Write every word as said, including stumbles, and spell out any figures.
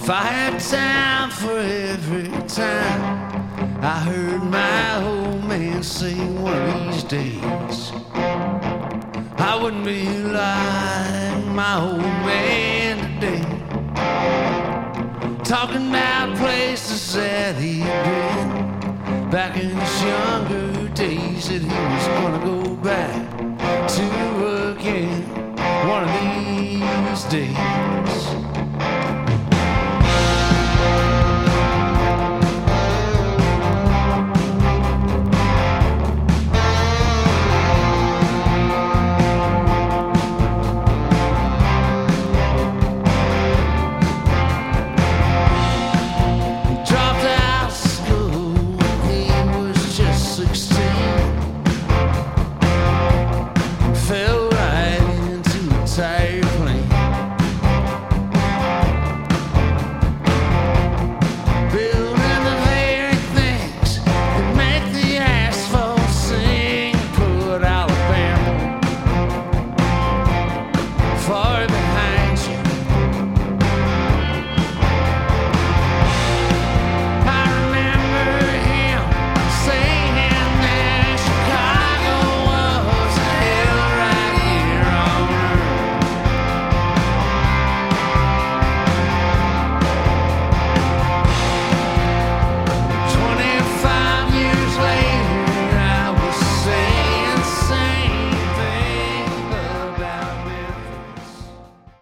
If I had time for every time I heard my old man sing one of these days, I wouldn't be like my old man today, talking about places that he'd been back in his younger days that he was gonna go back to again one of these days.